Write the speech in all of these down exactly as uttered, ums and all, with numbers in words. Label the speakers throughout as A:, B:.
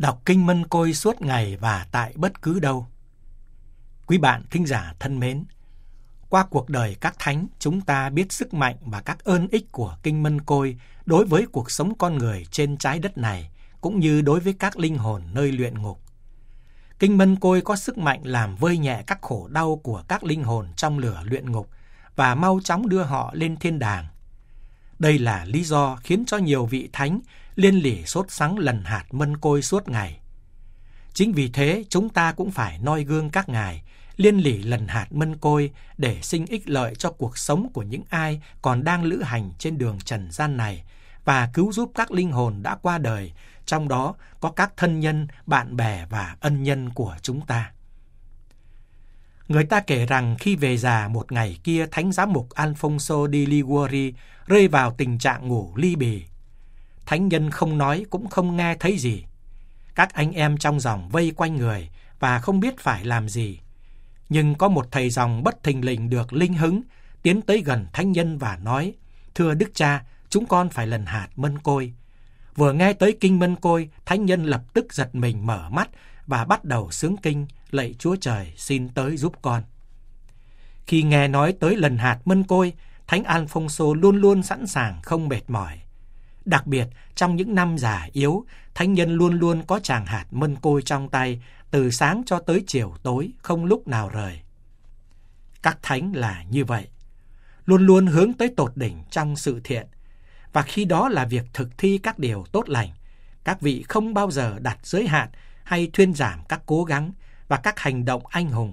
A: Đọc kinh Mân Côi suốt ngày và tại bất cứ đâu. Quý bạn thính giả thân mến, qua cuộc đời các thánh, chúng ta biết sức mạnh và các ơn ích của kinh Mân Côi đối với cuộc sống con người trên trái đất này, cũng như đối với các linh hồn nơi luyện ngục. Kinh Mân Côi có sức mạnh làm vơi nhẹ các khổ đau của các linh hồn trong lửa luyện ngục và mau chóng đưa họ lên thiên đàng. Đây là lý do khiến cho nhiều vị thánh liên lỉ sốt sắng lần hạt Mân Côi suốt ngày. Chính vì thế, chúng ta cũng phải noi gương các ngài, liên lỉ lần hạt Mân Côi để sinh ích lợi cho cuộc sống của những ai còn đang lữ hành trên đường trần gian này và cứu giúp các linh hồn đã qua đời, trong đó có các thân nhân, bạn bè và ân nhân của chúng ta. Người ta kể rằng khi về già một ngày kia, Thánh Giám mục Alfonso di Liguori rơi vào tình trạng ngủ li bì. Thánh nhân không nói cũng không nghe thấy gì. Các anh em trong dòng vây quanh người và không biết phải làm gì. Nhưng có một thầy dòng bất thình lình được linh hứng, tiến tới gần thánh nhân và nói: "Thưa Đức Cha, chúng con phải lần hạt Mân Côi." Vừa nghe tới kinh Mân Côi, thánh nhân lập tức giật mình mở mắt và bắt đầu xướng kinh: "Lạy Chúa Trời, xin tới giúp con." Khi nghe nói tới lần hạt Mân Côi, Thánh Alfonso luôn luôn sẵn sàng không mệt mỏi. Đặc biệt, trong những năm già yếu, thánh nhân luôn luôn có tràng hạt Mân Côi trong tay, từ sáng cho tới chiều tối, không lúc nào rời. Các thánh là như vậy, luôn luôn hướng tới tột đỉnh trong sự thiện, và khi đó là việc thực thi các điều tốt lành, các vị không bao giờ đặt giới hạn hay thuyên giảm các cố gắng và các hành động anh hùng.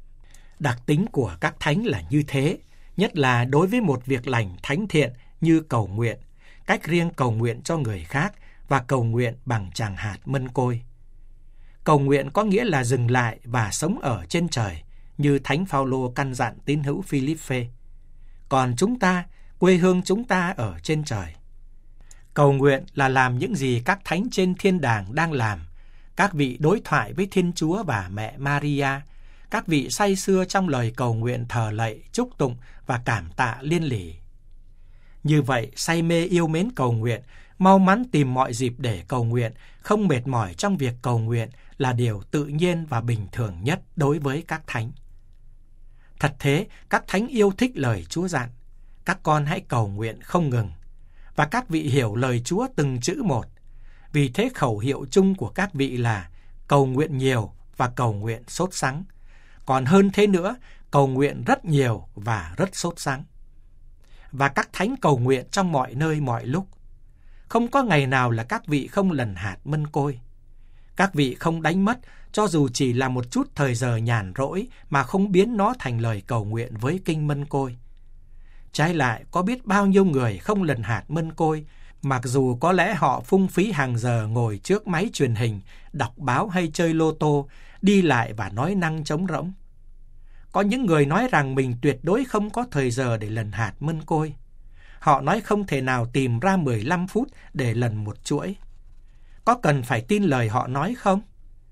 A: Đặc tính của các thánh là như thế, nhất là đối với một việc lành thánh thiện như cầu nguyện, cách riêng cầu nguyện cho người khác và cầu nguyện bằng tràng hạt Mân Côi. Cầu nguyện có nghĩa là dừng lại và sống ở trên trời, như Thánh Phaolô căn dặn tín hữu Philippe. Còn chúng ta, quê hương chúng ta ở trên trời. Cầu nguyện là làm những gì các thánh trên thiên đàng đang làm, các vị đối thoại với Thiên Chúa và mẹ Maria, các vị say sưa trong lời cầu nguyện thờ lạy, chúc tụng và cảm tạ liên lỉ. Như vậy, say mê yêu mến cầu nguyện, mau mắn tìm mọi dịp để cầu nguyện, không mệt mỏi trong việc cầu nguyện là điều tự nhiên và bình thường nhất đối với các thánh. Thật thế, các thánh yêu thích lời Chúa dặn: "Các con hãy cầu nguyện không ngừng." Và các vị hiểu lời Chúa từng chữ một. Vì thế khẩu hiệu chung của các vị là cầu nguyện nhiều và cầu nguyện sốt sắng. Còn hơn thế nữa, cầu nguyện rất nhiều và rất sốt sắng. Và các thánh cầu nguyện trong mọi nơi mọi lúc. Không có ngày nào là các vị không lần hạt Mân Côi. Các vị không đánh mất, cho dù chỉ là một chút thời giờ nhàn rỗi, mà không biến nó thành lời cầu nguyện với kinh Mân Côi. Trái lại, có biết bao nhiêu người không lần hạt Mân Côi, mặc dù có lẽ họ phung phí hàng giờ ngồi trước máy truyền hình, đọc báo hay chơi lô tô, đi lại và nói năng trống rỗng. Có những người nói rằng mình tuyệt đối không có thời giờ để lần hạt Mân Côi. Họ nói không thể nào tìm ra mười lăm phút để lần một chuỗi. Có cần phải tin lời họ nói không?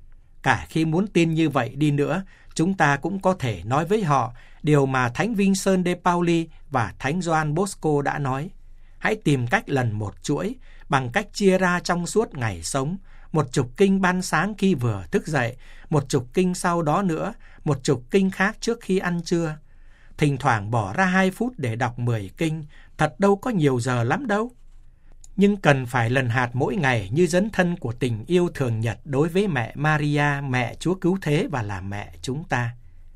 A: Cả khi muốn tin như vậy đi nữa, chúng ta cũng có thể nói với họ điều mà Thánh Vincent de Pauli và Thánh Gioan Bosco đã nói: hãy tìm cách lần một chuỗi bằng cách chia ra trong suốt ngày sống, một chục kinh ban sáng khi vừa thức dậy, một chục kinh sau đó nữa, một chục kinh khác trước khi ăn trưa. Thỉnh thoảng bỏ ra hai phút để đọc mười kinh, thật đâu có nhiều giờ lắm đâu. Nhưng cần phải lần hạt mỗi ngày như dấn thân của tình yêu thường nhật đối với mẹ Maria, mẹ Chúa Cứu Thế và là mẹ chúng ta.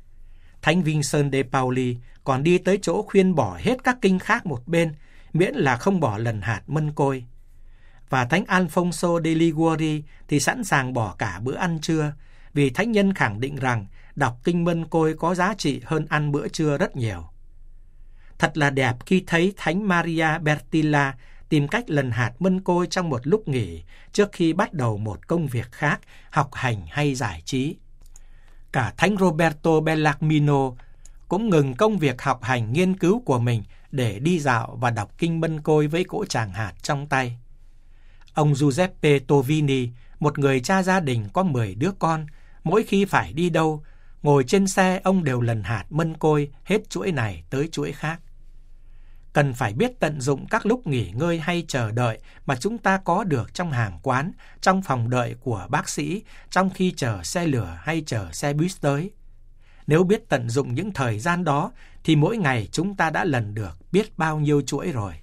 A: Thánh Vincent de Pauli còn đi tới chỗ khuyên bỏ hết các kinh khác một bên, miễn là không bỏ lần hạt Mân Côi. Và Thánh Alfonso de Liguori thì sẵn sàng bỏ cả bữa ăn trưa, vì thánh nhân khẳng định rằng đọc kinh Mân Côi có giá trị hơn ăn bữa trưa rất nhiều. Thật là đẹp khi thấy Thánh Maria Bertilla tìm cách lần hạt Mân Côi trong một lúc nghỉ trước khi bắt đầu một công việc khác, học hành hay giải trí. Cả Thánh Roberto Bellarmino cũng ngừng công việc học hành nghiên cứu của mình để đi dạo và đọc kinh Mân Côi với cỗ tràng hạt trong tay. Ông Giuseppe Tovini, một người cha gia đình có mười đứa con, mỗi khi phải đi đâu, ngồi trên xe ông đều lần hạt Mân Côi hết chuỗi này tới chuỗi khác. cần phải biết tận dụng các lúc nghỉ ngơi hay chờ đợi mà chúng ta có được trong hàng quán, trong phòng đợi của bác sĩ, trong khi chờ xe lửa hay chờ xe buýt tới. Nếu biết tận dụng những thời gian đó, thì mỗi ngày chúng ta đã lần được biết bao nhiêu chuỗi rồi.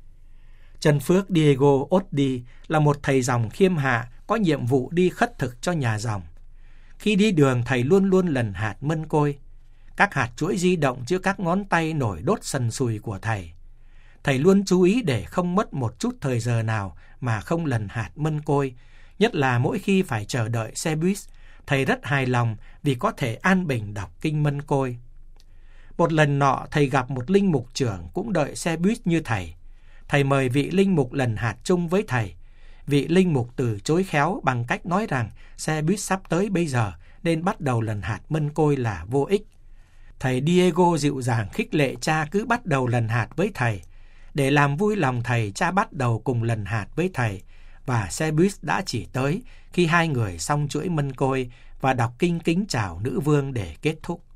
A: Trần Phước Diego Oddi là một thầy dòng khiêm hạ, có nhiệm vụ đi khất thực cho nhà dòng. Khi đi đường, thầy luôn luôn lần hạt mân côi. Các hạt chuỗi di động giữa các ngón tay nổi đốt sần sùi của thầy. Thầy luôn chú ý để không mất một chút thời giờ nào mà không lần hạt mân côi, nhất là mỗi khi phải chờ đợi xe buýt. Thầy rất hài lòng vì có thể an bình đọc kinh mân côi. Một lần nọ, thầy gặp một linh mục trưởng cũng đợi xe buýt như thầy. Thầy mời vị linh mục lần hạt chung với thầy. Vị linh mục từ chối khéo bằng cách nói rằng xe buýt sắp tới bây giờ nên bắt đầu lần hạt mân côi là vô ích. Thầy Diego dịu dàng khích lệ cha cứ bắt đầu lần hạt với thầy. Để làm vui lòng thầy, cha bắt đầu cùng lần hạt với thầy, và xe buýt đã chỉ tới khi hai người xong chuỗi mân côi và đọc kinh kính chào nữ vương để kết thúc.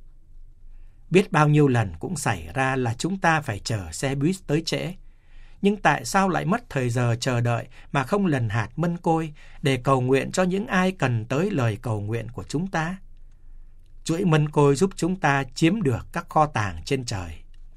A: Biết bao nhiêu lần cũng xảy ra là chúng ta phải chờ xe buýt tới trễ. Nhưng tại sao lại mất thời giờ chờ đợi mà không lần hạt mân côi để cầu nguyện cho những ai cần tới lời cầu nguyện của chúng ta? Chuỗi mân côi giúp chúng ta chiếm được các kho tàng trên trời.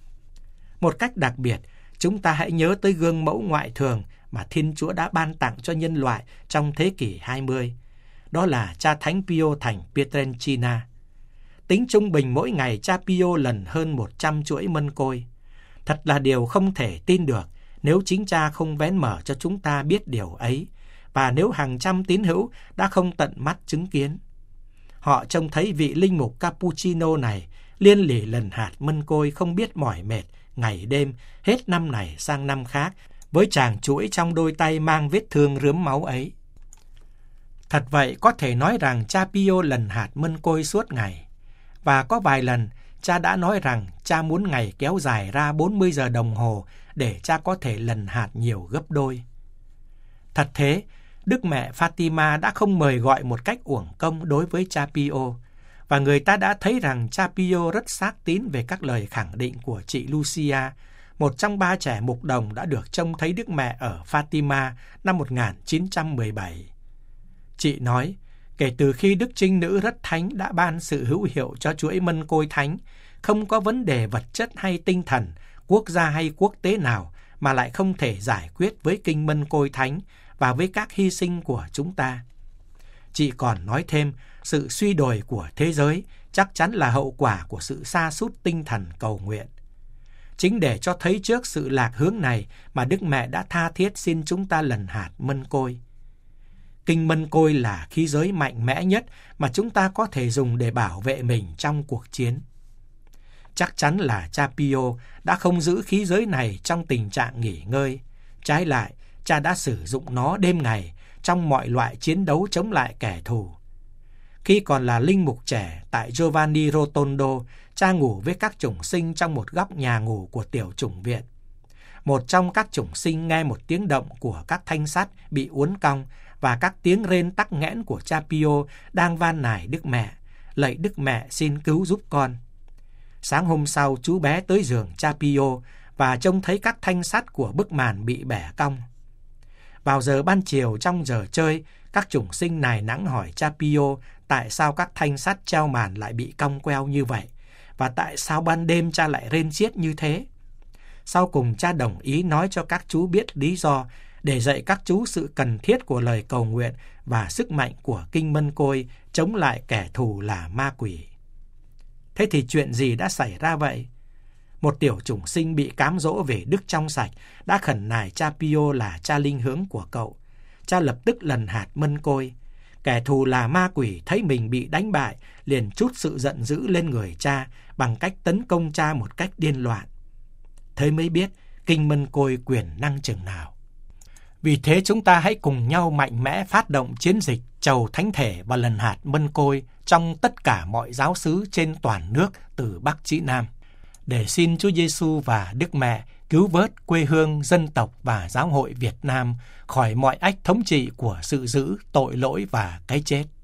A: Một cách đặc biệt, chúng ta hãy nhớ tới gương mẫu ngoại thường mà Thiên Chúa đã ban tặng cho nhân loại trong thế kỷ hai mươi. Đó là cha Thánh Pio thành Pietrelcina. Tính trung bình mỗi ngày cha Pio lần hơn một trăm chuỗi mân côi. Thật là điều không thể tin được nếu chính cha không vén mở cho chúng ta biết điều ấy, và nếu hàng trăm tín hữu đã không tận mắt chứng kiến. Họ trông thấy vị linh mục Cappuccino này liên lỉ lần hạt mân côi không biết mỏi mệt, ngày đêm, hết năm này sang năm khác, với chàng chuỗi trong đôi tay mang vết thương rướm máu ấy. Thật vậy, có thể nói rằng cha Pio lần hạt mân côi suốt ngày. Và có vài lần, cha đã nói rằng cha muốn ngày kéo dài ra bốn mươi giờ đồng hồ để cha có thể lần hạt nhiều gấp đôi. Thật thế, Đức Mẹ Fatima đã không mời gọi một cách uổng công đối với cha Pio, và người ta đã thấy rằng cha Pio rất xác tín về các lời khẳng định của chị Lucia, một trong ba trẻ mục đồng đã được trông thấy Đức Mẹ ở Fatima năm một nghìn chín trăm mười bảy. Chị nói, kể từ khi Đức Trinh Nữ Rất Thánh đã ban sự hữu hiệu cho chuỗi mân côi thánh, không có vấn đề vật chất hay tinh thần, quốc gia hay quốc tế nào mà lại không thể giải quyết với kinh mân côi thánh và với các hy sinh của chúng ta. Chị còn nói thêm, sự suy đồi của thế giới chắc chắn là hậu quả của sự sa sút tinh thần cầu nguyện. Chính để cho thấy trước sự lạc hướng này mà Đức Mẹ đã tha thiết xin chúng ta lần hạt mân côi. Kinh mân côi là khí giới mạnh mẽ nhất mà chúng ta có thể dùng để bảo vệ mình trong cuộc chiến. Chắc chắn là cha Pio đã không giữ khí giới này trong tình trạng nghỉ ngơi. Trái lại, cha đã sử dụng nó đêm ngày trong mọi loại chiến đấu chống lại kẻ thù. Khi còn là linh mục trẻ tại Giovanni Rotondo, cha ngủ với các chủng sinh trong một góc nhà ngủ của tiểu chủng viện. Một trong các chủng sinh nghe một tiếng động của các thanh sắt bị uốn cong và các tiếng rên tắc nghẽn của cha Pio đang van nài Đức Mẹ, lạy Đức Mẹ xin cứu giúp con. Sáng hôm sau, chú bé tới giường cha Pio và trông thấy các thanh sắt của bức màn bị bẻ cong. Vào giờ ban chiều trong giờ chơi, các chủng sinh nài nắng hỏi cha Pio tại sao các thanh sắt treo màn lại bị cong queo như vậy, và tại sao ban đêm cha lại rên xiết như thế. Sau cùng cha đồng ý nói cho các chú biết lý do để dạy các chú sự cần thiết của lời cầu nguyện và sức mạnh của kinh mân côi chống lại kẻ thù là ma quỷ. Thế thì chuyện gì đã xảy ra vậy? Một tiểu chủng sinh bị cám dỗ về đức trong sạch đã khẩn nài cha Pio là cha linh hướng của cậu. Cha lập tức lần hạt mân côi. Kẻ thù là ma quỷ thấy mình bị đánh bại, liền trút sự giận dữ lên người cha bằng cách tấn công cha một cách điên loạn. Thế mới biết kinh mân côi quyền năng chừng nào. Vì thế chúng ta hãy cùng nhau mạnh mẽ phát động chiến dịch chầu thánh thể và lần hạt mân côi trong tất cả mọi giáo xứ trên toàn nước từ Bắc chí Nam, để xin Chúa Giêsu và Đức Mẹ cứu vớt quê hương, dân tộc và giáo hội Việt Nam khỏi mọi ách thống trị của sự dữ, tội lỗi và cái chết.